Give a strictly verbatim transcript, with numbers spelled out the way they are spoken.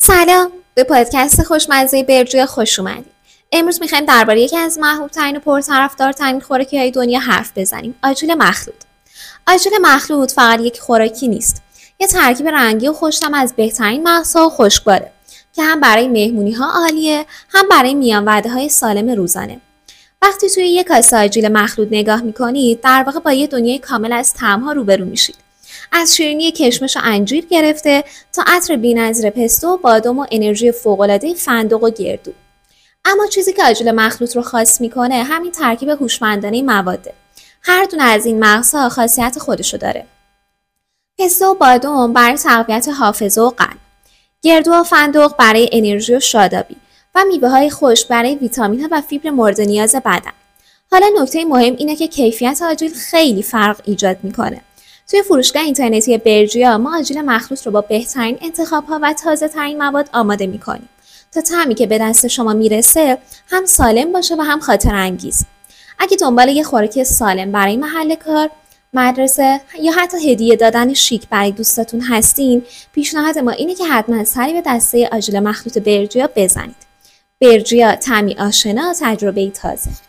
سلام، به پادکست خوشمزه برجوی خوش اومدید. امروز میخوایم درباره یکی از محبوب‌ترین و پرطرفدارترین خوراکی‌های دنیا حرف بزنیم، آجیل مخلوط. آجیل مخلوط فقط یک خوراکی نیست، یه ترکیب رنگی و خوش‌طعم از بهترین مغزها و خشکباره که هم برای مهمونی‌ها عالیه، هم برای میان وعده‌های سالم روزانه. وقتی توی یک کاسه آجیل مخلوط نگاه می‌کنید، در واقع با یه دنیای کامل از طعم‌ها روبرو میشید. از شیرینی کشمش و انجیر گرفته تا عطر بی‌نظیر پستو و بادام و انرژی فوق‌العاده فندق و گردو. اما چیزی که آجیل مخلوط رو خاص میکنه همین ترکیب هوشمندانه مواده. هر دونه از این مغزها خاصیت خودشو داره. پستو و بادام برای تقویت حافظه و قلب، گردو و فندق برای انرژی و شادابی و میوه‌های خشک برای ویتامین‌ها و فیبر مورد نیاز بدن. حالا نکته مهم اینه که کیفیت آجیل خیلی فرق ایجاد میکنه. توی فروشگاه اینترنتی برجیا ما آجیل مخلوط رو با بهترین انتخاب‌ها و تازه‌ترین مواد آماده می‌کنیم تا طعمی که به دست شما میرسه هم سالم باشه و هم خاطر انگیز. اگه دنبال یه خوراکی سالم برای محل کار، مدرسه یا حتی هدیه دادن شیک برای دوستاتون هستین، پیشنهاد ما اینه که حتما سری به دسته آجیل مخلوط برجیا بزنید. برجیا، طعمی آشنا، تجربه‌ای تازه.